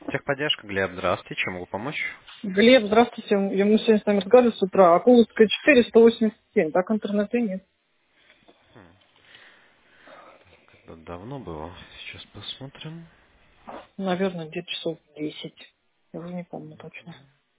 Техподдержка, Глеб, здравствуйте, чем могу помочь? Глеб, здравствуйте. Мы сегодня с вами разговаривали с утра. Акуловская 4, 187. Так интернета нет. Это давно было. Сейчас посмотрим. Наверное, где-то часов 10. Я уже не помню точно.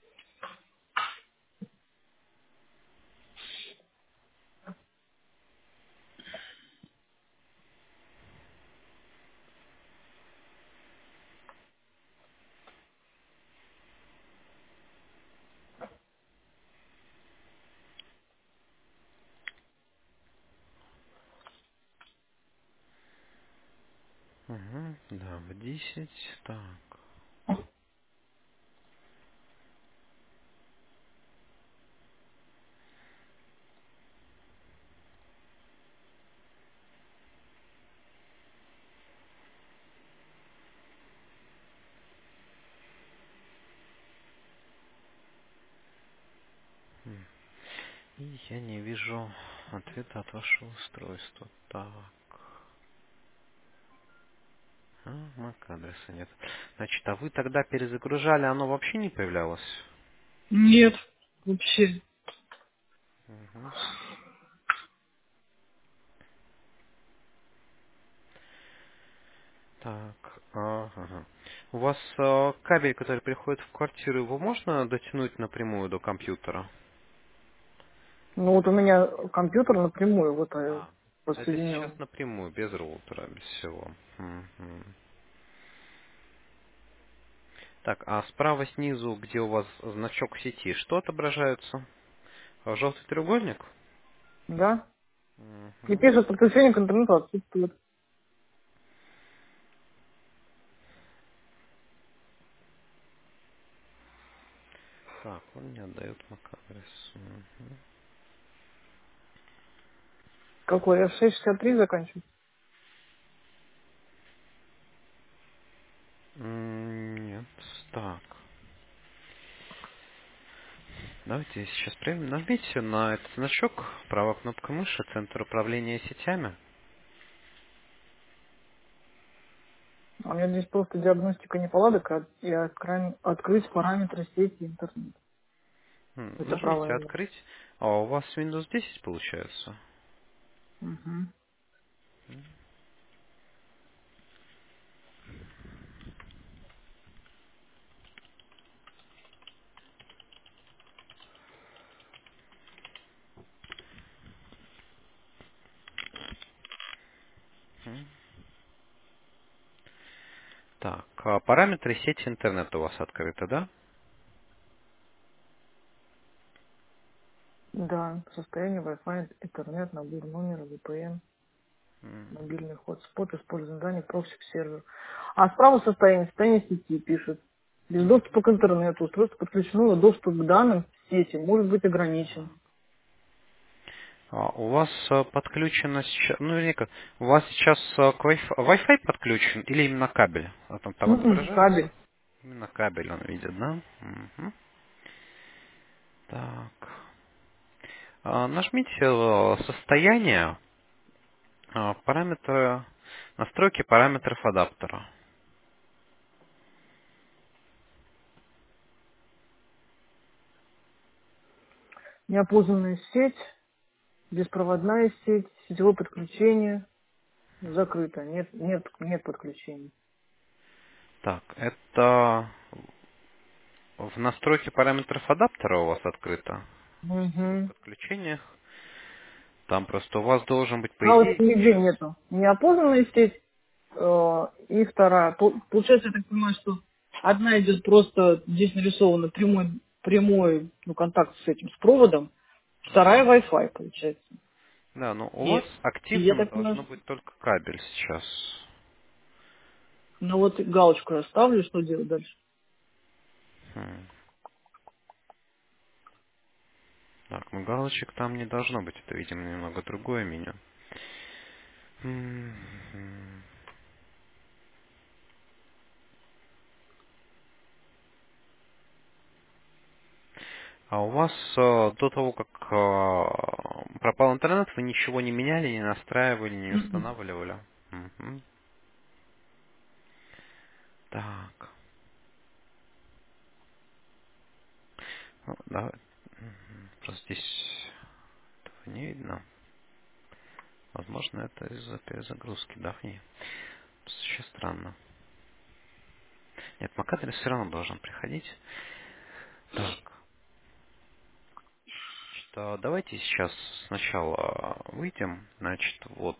Угу, да, в 10. Так. И я не вижу ответа от вашего устройства. Так. MAC-адреса нет. Значит, а вы тогда перезагружали, оно вообще не появлялось? Нет, вообще. Мгм. Так, ага. У вас кабель, который приходит в квартиру, его можно дотянуть напрямую до компьютера? Ну вот у меня компьютер напрямую вот А, это сейчас подсоединен. напрямую, без роутера, без всего. Мгм. Так, а справа снизу, где у вас значок сети, что отображается? Желтый треугольник? Да? И Мгм. пишет, подключение к интернету отсутствует. Так, он не отдает MAC-адрес. Мгм. Какой? F663 заканчивается? Нет, так. Давайте я сейчас прям нажмите на этот значок, правая кнопка мыши, центр управления сетями. А у меня здесь просто диагностика неполадок и открыть параметры сети интернет. Это Нажмите правильно. открыть. А у вас Windows 10 получается? Угу. Мгм. Так, а параметры сети интернета у вас открыты, да? Да, состояние Wi-Fi, интернет, набор номера, VPN. Мобильный хотспот, используем здание, прокси к серверу. А справа состояние сети пишет. Без доступа к интернету, устройство подключено, но доступ к данным сети может быть ограничен. У вас подключено сейчас, ну, вернее как, у вас сейчас к Wi-Fi подключен или именно кабель? Там отображается? Кабель. Именно кабель он видит, да? Мгм. Так. Нажмите состояние, параметры, настройки параметров адаптера. Неопознанная сеть, беспроводная сеть, сетевое подключение закрыто. Нет подключения. Так, это в настройке параметров адаптера у вас открыто? В Угу. подключениях. Там просто у вас должен быть, по А вот идее, нигде сейчас. нету. Неопознанная сеть и вторая. Получается, я так понимаю, что одна идет просто, здесь нарисовано прямой контакт с этим, с проводом, вторая Wi-Fi, получается. Да, но у вас И я активным так понимаю, должно быть только кабель сейчас. ну вот галочку я ставлю, что делать дальше? Хм. Так, ну галочек там не должно быть. Это, видимо, немного другое меню. Мгм. А у вас до того, как пропал интернет, вы ничего не меняли, не настраивали, не Мгм. устанавливали? Мгм. Так. Ну, давай. Просто здесь этого не видно. Возможно, это из-за перезагрузки, да, в ней. Сейчас странно. Нет, MAC-адрес все равно должен приходить. Так, давайте сейчас сначала выйдем. Значит, вот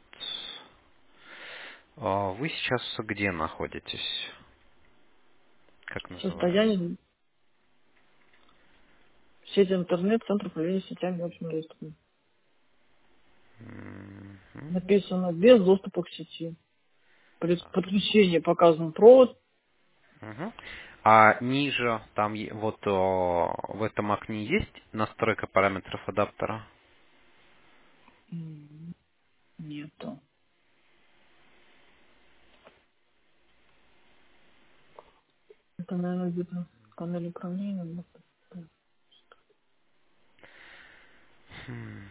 вы сейчас где находитесь? Как называется? Состояние сети интернет, центр управления сетями общим доступом. Мгм. Написано без доступа к сети. При подключении показан провод. Мгм. А ниже, там вот в этом окне есть настройка параметров адаптера? Нету. Это, наверное, где-то панель управления. Хм.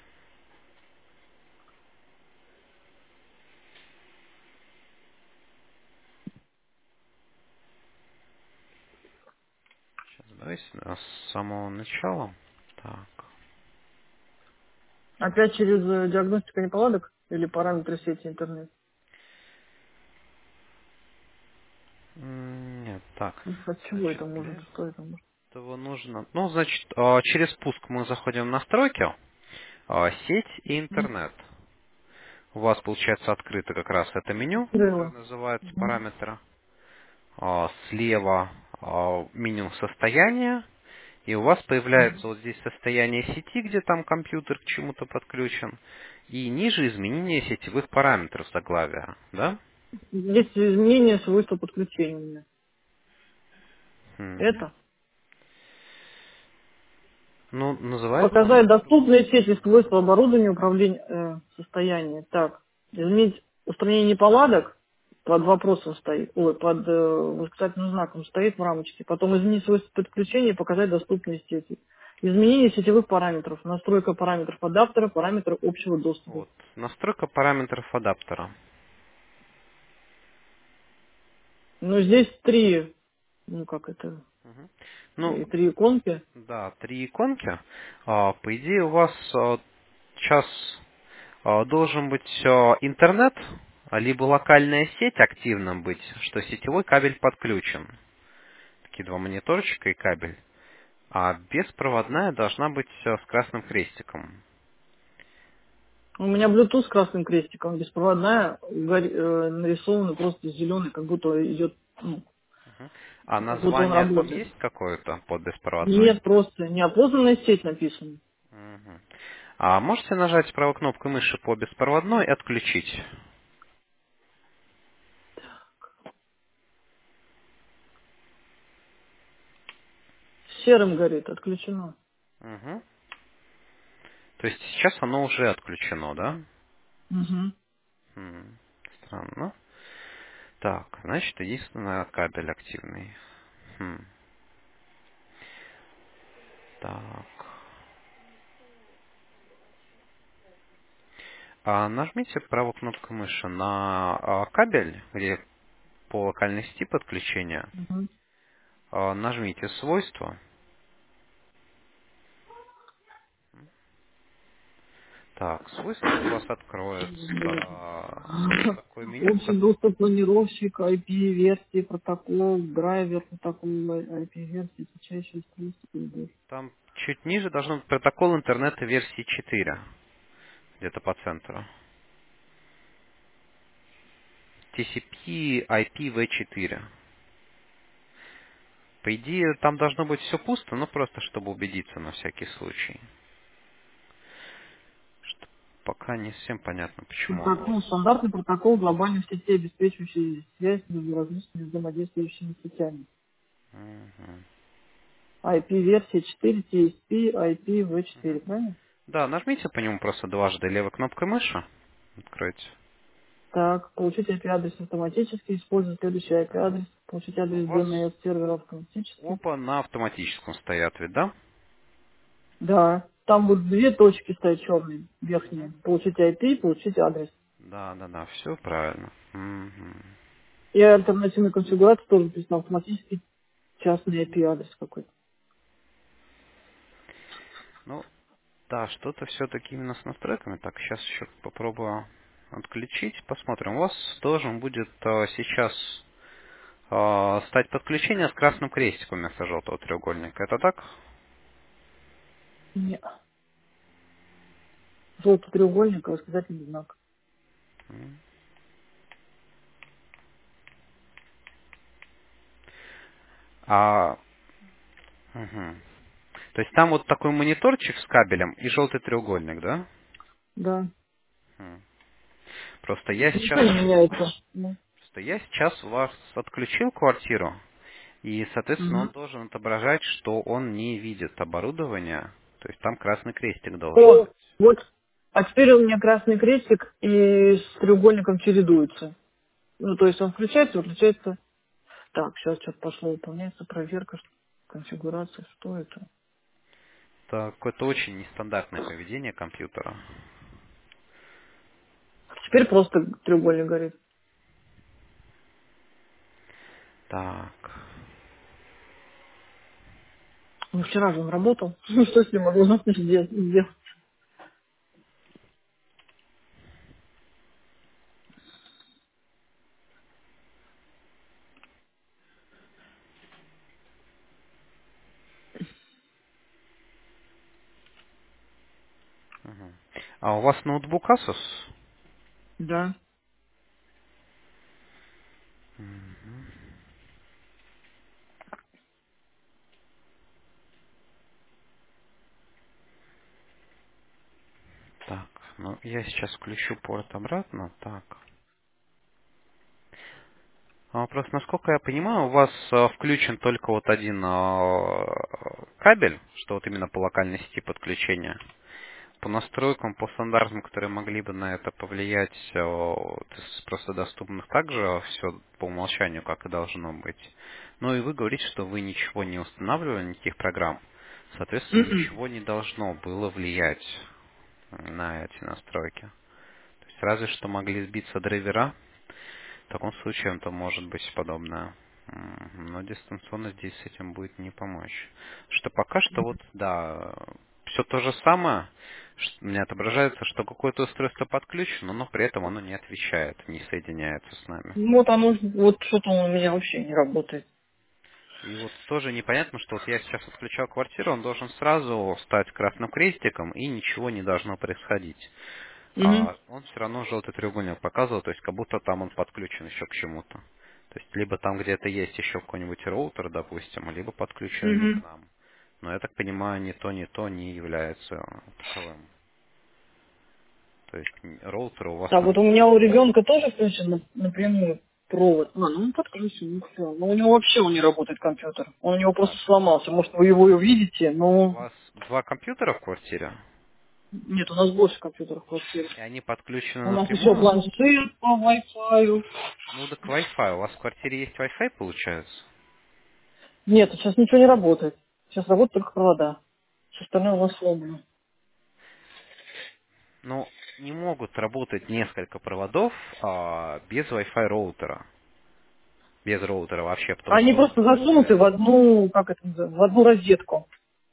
Сейчас давайте с самого начала. Так. Опять через диагностику неполадок или параметры сети интернет? Нет, так. От чего Значит, это может? для Что это может? этого нужно... Ну, значит, через пуск мы заходим в настройки, сеть и М? интернет. У вас, получается, открыто как раз это меню, которое Открыла. называется Мгм. параметры. Слева меню состояния. И у вас появляется вот здесь состояние сети, где там компьютер к чему-то подключен. И ниже изменение сетевых параметров заглавия. Да? Есть изменение свойства подключения у меня. Хм. Это? Ну, называется оно Показать доступные по-другому. сети свойства оборудования управления состояния. Так. Изменить устранение неполадок под вопросом стоит, под восклицательным знаком стоит в рамочке. Потом изменить свойства подключения и показать доступные сети. Изменение сетевых параметров, настройка параметров адаптера, параметры общего доступа. Вот. Настройка параметров адаптера. Ну, здесь три, ну как это, Мгм. Ну, три иконки. да, три иконки. По идее, у вас сейчас должен быть интернет, либо локальная сеть активным быть, что сетевой кабель подключен. Такие два мониторчика и кабель. А беспроводная должна быть с красным крестиком. У меня Bluetooth с красным крестиком, беспроводная, нарисована просто зеленый, как будто идет, ну, Мгм. А как будто он название там работает. есть какое-то под беспроводной? Нет, просто неопознанная сеть написано. Мгм. А можете нажать правой кнопкой мыши по беспроводной и отключить? Серым горит, отключено. Мгм. То есть сейчас оно уже отключено, да? Угу. М, Странно. Так, значит, единственное кабель активный. Хм, Так. Нажмите правой кнопкой мыши на кабель, где по локальной сети подключения. Угу. Нажмите свойства. Так, свойства у вас откроется такое меню, Общий доступ, планировщик, IP-версии, протокол, драйвер, протокол IP-версии, отвечающий устройство. там чуть ниже должен быть протокол интернета версии 4, где-то по центру. TCP IPv4. По идее, там должно быть все пусто, но просто чтобы убедиться на всякий случай. Что пока не совсем понятно, почему он у Протокол, вас. стандартный протокол глобальных сетей, обеспечивающий связь между различными взаимодействующими сетями. Мгм. IP-версия 4, TSP, IPv4, Мгм. правильно? Да, нажмите по нему просто дважды левой кнопкой мыши. Откройте. Так, получить IP-адрес автоматически, используя следующий IP-адрес, получить У адрес вас DNS сервера автоматически. оба на автоматическом стоят, ведь, да? Да, там вот две точки стоят черные, Мгм. верхние. Получить IP, получить адрес. Да, да, да, все правильно. Мгм. И альтернативная конфигурация тоже написано автоматически частный IP-адрес какой-то. Ну, да, что-то все-таки именно с настройками. Так, сейчас еще попробую отключить. Посмотрим. У вас должен будет сейчас стать подключение с красным крестиком вместо желтого треугольника. Это так? Нет. Желтый треугольник и восклицательный знак. А, мгм. То есть там вот такой мониторчик с кабелем и желтый треугольник, да? Да. М. Просто я Ничего сейчас, не меняется. Ну. просто я сейчас у вас отключил квартиру, и, соответственно, он Мгм. должен отображать, что он не видит оборудование. То есть там красный крестик должен О, быть. вот. А теперь у меня красный крестик и с треугольником чередуется. Ну, то есть он включается, выключается. Так, сейчас что-то пошло, выполняется проверка, конфигурация, что это? Это какое-то очень нестандартное поведение компьютера. Теперь просто треугольник горит. Так. Ну, вчера же он работал. Ну, что с ним могло сделать? Мгм. А у вас ноутбук Asus? Да. Мгм. Так, ну я сейчас включу порт обратно. Так. Просто, насколько я понимаю, у вас включен только вот один кабель, что вот именно по локальной сети подключения. По настройкам, по стандартам, которые могли бы на это повлиять, вот, из просто доступных также все по умолчанию, как и должно быть. Ну и вы говорите, что вы ничего не устанавливали, никаких программ. Соответственно, Мгм. ничего не должно было влиять на эти настройки. То есть разве что могли сбиться драйвера. В таком случае это может быть подобное. Но дистанционно здесь с этим будет не помочь. Что пока что вот, да, все то же самое. У меня отображается, что какое-то устройство подключено, но при этом оно не отвечает, не соединяется с нами. Ну, вот оно, вот что-то он у меня вообще не работает. И вот тоже непонятно, что вот я сейчас отключал квартиру, он должен сразу стать красным крестиком, и ничего не должно происходить. Угу. А он все равно желтый треугольник показывал, то есть как будто там он подключен еще к чему-то. То есть либо там где-то есть еще какой-нибудь роутер, допустим, либо подключен не к Угу. нам. Но я так понимаю, ни то не является таковым. То есть роутера у вас Так, там вот у меня у ребенка тоже включен напрямую провод. А, ну он подключен, ну все. Но у него вообще он не работает компьютер. Он у него просто так. сломался. Может, вы его и увидите, У но вас два компьютера в квартире, нет, у нас больше компьютеров в квартире. и они подключены У нас еще напрямую. планшет по Wi-Fi. Ну так Wi-Fi. У вас в квартире есть Wi-Fi, получается? Нет, сейчас ничего не работает. Сейчас работают только провода. Все остальное у нас сломано. Ну, не могут работать несколько проводов без Wi-Fi роутера. Без роутера вообще, потому Они что он просто засунуты в одну, как это называется, в одну розетку.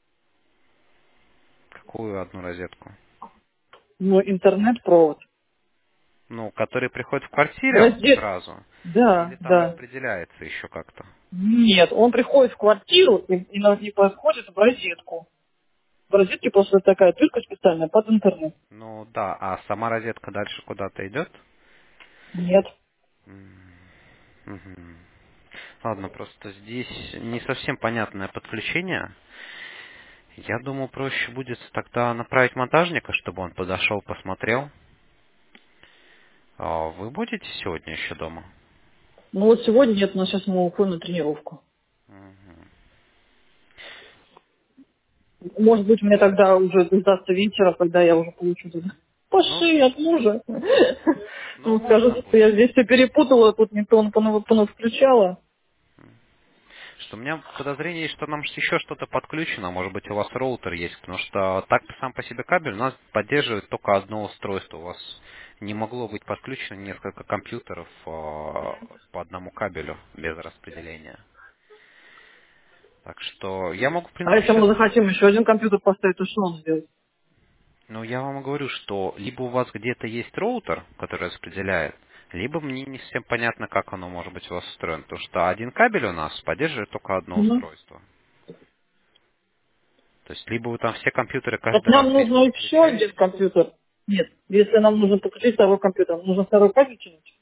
какую одну розетку? Ну, интернет-провод. Ну, который приходит в квартире Розет. сразу, Да, или там да. распределяется еще как-то? Нет, он приходит в квартиру и подходит в розетку. В розетке просто такая дырка специальная под интернет. Ну да, а сама розетка дальше куда-то идет? Нет. М, мгм. Ладно, просто здесь не совсем понятное подключение. Я думаю, проще будет тогда направить монтажника, чтобы он подошел, посмотрел. Вы будете сегодня еще дома? Ну вот сегодня нет, но сейчас мы уходим на тренировку. Мгм. Может быть, мне тогда уже дождаться вечера, когда я уже получу туда. Ну, Пошли от мужа. ну, Ну, скажу, можно что я будет. здесь все перепутала, тут не то он включала. Что у меня подозрение есть, что нам еще что-то подключено, может быть у вас роутер есть, потому что так сам по себе кабель у нас поддерживает только одно устройство. У вас не могло быть подключено несколько компьютеров по одному кабелю без распределения. Так что я могу, в А принципе, если мы сейчас... захотим еще один компьютер поставить, то что нам сделать? Ну, я вам говорю, что либо у вас где-то есть роутер, который распределяет, либо мне не совсем понятно, как оно может быть у вас устроено. Потому что один кабель у нас поддерживает только одно Мгм. устройство. То есть, либо вы там все компьютеры Так каждый раз нам нужно еще один переключаете. компьютер. Нет, если нам нужно подключить второй компьютер, нужно второй кабель тянуть.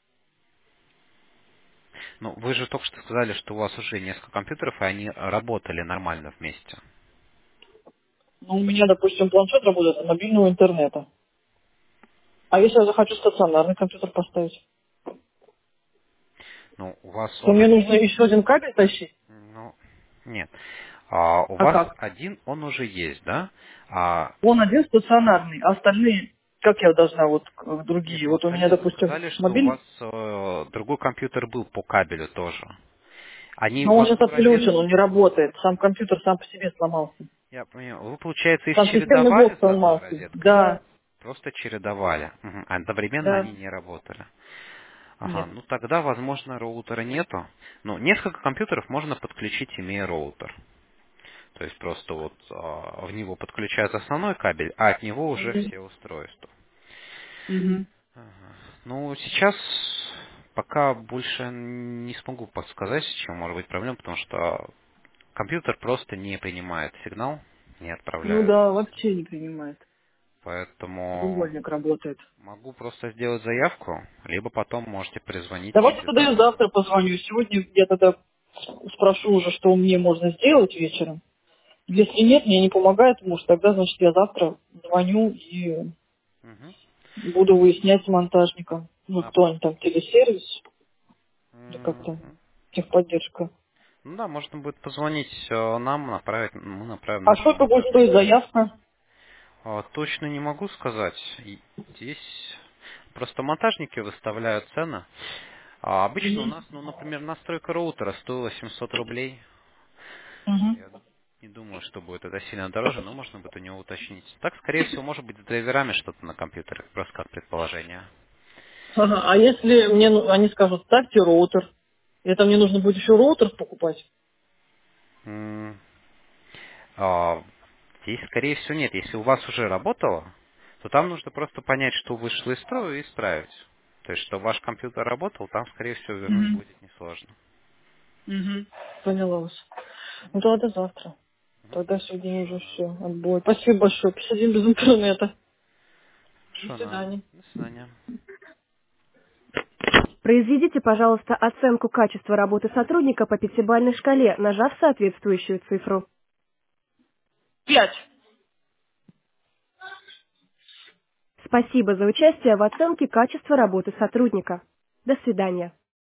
Ну, вы же только что сказали, что у вас уже несколько компьютеров, и они работали нормально вместе. Ну, у меня, допустим, планшет работает от мобильного интернета. А если я захочу стационарный компьютер поставить, Ну, у вас то он мне нужно один. еще один кабель тащить? Ну, нет. У А вас как? один, он уже есть, да? А, Он один стационарный, а остальные, как я должна, вот нет, другие? ну Вот у меня, остальные вы допустим, сказали, что у вас мобильный, другой компьютер был по кабелю тоже. Они у но он вас сейчас был отключен, розетка. он не работает. Сам компьютер сам по себе сломался. Я понял. Вы, получается, их Сам системный чередовали блок с одной сломался. розеткой? Да, Просто чередовали. Мгм. А одновременно они да, не работали. Ага, нет. ну тогда, возможно, роутера нету. Но несколько компьютеров можно подключить, имея роутер. То есть просто вот в него подключается основной кабель, а от него уже Мгм. все устройства. Мгм. Ага. Ну, сейчас пока больше не смогу подсказать, с чем может быть проблема, потому что компьютер просто не принимает сигнал, не Ну отправляет. да, вообще не принимает. Поэтому Треугольник работает. могу просто сделать заявку, либо потом можете призвонить Давайте или тогда я завтра. завтра позвоню. Сегодня я тогда спрошу уже, что мне можно сделать вечером. Если нет, мне не помогает муж, тогда, значит, я завтра звоню и Мгм. буду выяснять с монтажником. Ну, А, кто они там, телесервис или как мгм. там, техподдержка. Ну да, можно будет позвонить нам, направить, мы направим А нашего сколько будет монтажника. стоить заявка? Точно не могу сказать. Здесь просто монтажники выставляют цены. А обычно у Мгм. нас, ну, например, настройка роутера стоила 700 рублей. Мгм. Я не думаю, что будет это сильно дороже, но можно будет у него уточнить. Так, скорее всего, может быть, с драйверами что-то на компьютере, просто как предположение. Ага. А если мне, они скажут, ставьте роутер, это мне нужно будет еще роутер покупать? М, а, Здесь, скорее всего, нет. Если у вас уже работало, то там нужно просто понять, что вышло из строя, и исправить. То есть, что ваш компьютер работал, там, скорее всего, вернуть Мгм. будет несложно. Мгм. Поняла вас. Ну, тогда завтра. Тогда сегодня уже все, отбой. Спасибо большое. 51 без интернета. До Хорошо, свидания. до свидания. Произведите, пожалуйста, оценку качества работы сотрудника по пятибалльной шкале, нажав соответствующую цифру. 5. Спасибо за участие в оценке качества работы сотрудника. До свидания.